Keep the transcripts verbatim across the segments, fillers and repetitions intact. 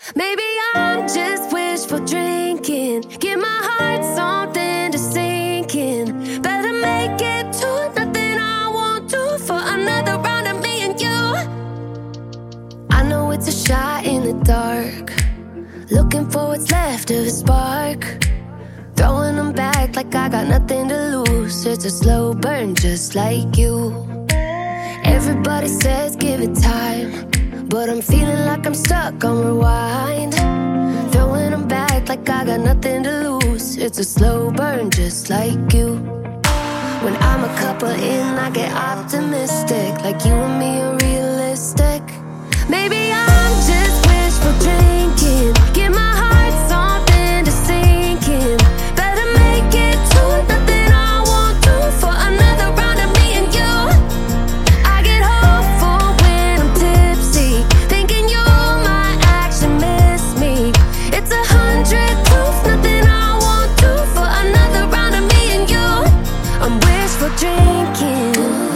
Maybe I'm just wishful drinking. Give my heart something to sink in. Better make it to nothing I won't do for another round of me and you. I know it's a shot in the dark, looking for what's left of a spark. Throwing them back like I got nothing to lose. It's a slow burn just like you. Everybody says give it time, but I'm feeling like I'm stuck on rewind. Throwing them back like I got nothing to lose. It's a slow burn just like you. When I'm a couple in, I get optimistic, like you and me are realistic. Maybe I'm just wishful drinking. Give my heart something to sink in. Better make it to nothing I won't do for another round of me and you. I get hopeful when I'm tipsy, thinking you might actually miss me. It's a hundred proof, nothing I won't do for another round of me and you. I'm wishful drinking.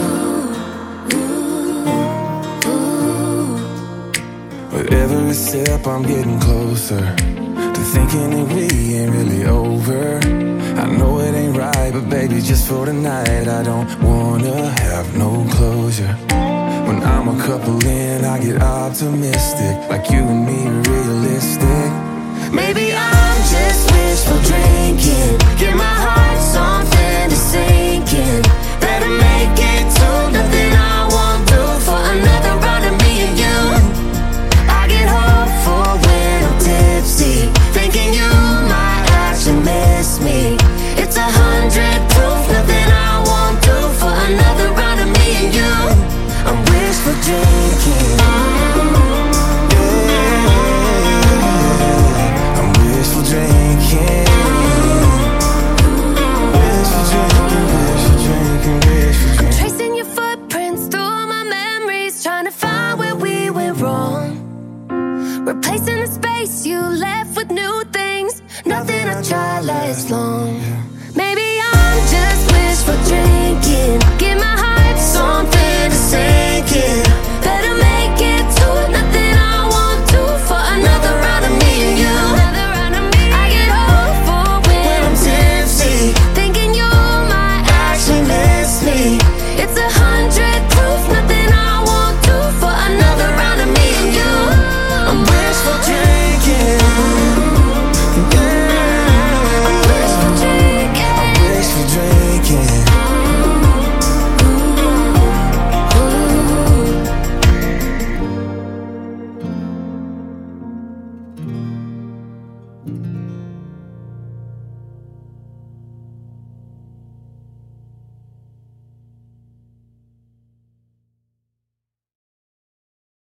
With every sip I'm getting closer to thinking that we ain't really over. I know it ain't right, but baby, just for tonight I don't wanna have no closure. When I'm a couple in, I get optimistic, like you and me are realistic. Maybe I'm just wishful drinking. Give my heart something to sink in. Better make it to nothing I won't do for another round of me and you. I get hopeful when I'm tipsy, thinking you might actually miss me. It's a hundred proof, nothing I won't do for another round of me and you. I'm wishful drinking. I'm wishful drinking. Wishful drinking, wishful drinking, wishful drinking. Tracing your footprints through my memories, trying to find where we went wrong. Replacing the space you left with new things. Nothing I try lasts long. Maybe I'm just wishful drinking. Give my heart something to sink in.